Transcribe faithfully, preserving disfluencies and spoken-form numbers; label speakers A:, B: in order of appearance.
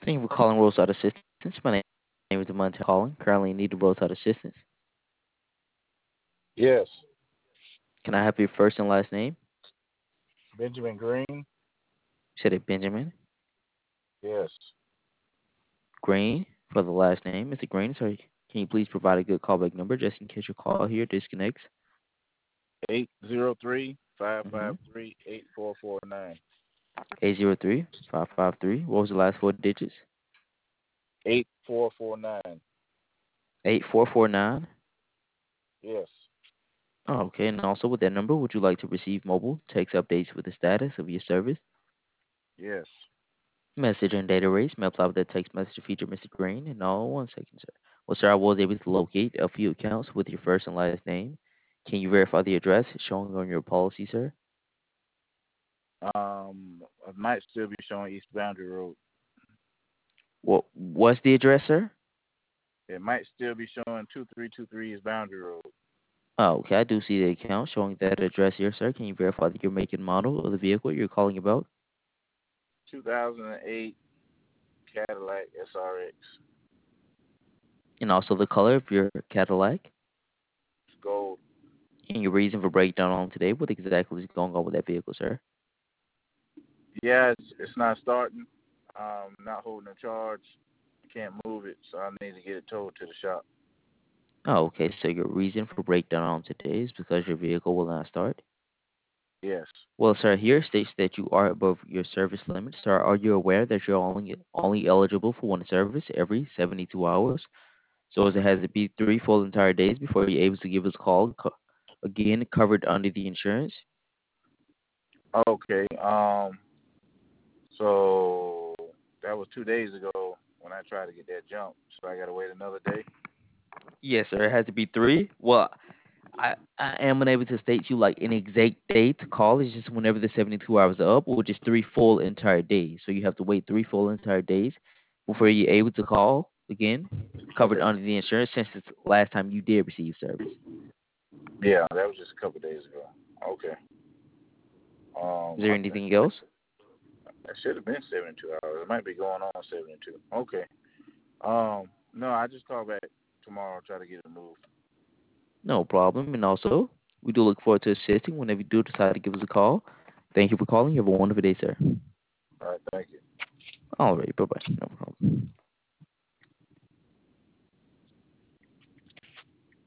A: Thank you for calling Roadside Assistance. My name is Demonte calling. Currently in need of roadside assistance.
B: Yes.
A: Can I have your first and last name?
B: Benjamin Green?
A: Said it Benjamin
B: Yes.
A: Green for the last name. Mister Green, sorry. Can you please provide a good callback number just in case your call here disconnects?
B: Eight zero three five
A: Mm-hmm.
B: five three eight four four nine.
A: eight zero three, five five three. What was the last four digits?
B: Eight four four nine.
A: eight four four nine.
B: Yes.
A: Oh, okay. And also with that number, would you like to receive mobile text updates with the status of your service?
B: Yes.
A: Message and data rates may apply with that text message to feature Mister Green. And no, one second, sir. Well, sir, I was able to locate a few accounts with your first and last name. Can you verify the address showing on your policy, sir?
B: Um, it might still be showing East Boundary Road.
A: What what's the address, sir?
B: It might still be showing two three two three East Boundary Road.
A: Oh, okay. I do see the account showing that address here, sir. Can you verify that your make and model of the vehicle you're calling about?
B: two thousand eight Cadillac S R X.
A: And also the color of your Cadillac?
B: It's gold.
A: And your reason for breakdown on today? What exactly is going on with that vehicle, sir?
B: Yeah, it's, it's not starting. Um, not holding a charge. Can't move it, so I need to get it towed to the shop.
A: Oh, okay. So your reason for breakdown on today is because your vehicle will not start?
B: Yes.
A: Well, sir, here states that you are above your service limit. Sir, are you aware that you're only only eligible for one service every seventy-two hours? So it has to be three full entire days before you're able to give us a call, co- again, covered under the insurance?
B: Okay. Um. So that was two days ago when I tried to get that jump. So I gotta wait another day.
A: Yes, sir. It has to be three. Well, I, I am unable to state you like an exact date to call. It's just whenever the seventy-two hours are up, or just three full entire days. So you have to wait three full entire days before you're able to call again, covered
B: Okay.
A: under the insurance since it's the last time you did receive service.
B: Yeah, that was just a couple of days ago. Okay.
A: Is
B: Um.
A: there anything else?
B: That should have been seventy-two hours. It might be going on seventy-two. Okay. Um. No, I just call back tomorrow. Try to get it moved.
A: No problem. And also, we do look forward to assisting whenever you do decide to give us a call. Thank you for calling. You have a wonderful day, sir.
B: All right. Thank you.
A: All right. Bye bye. No problem.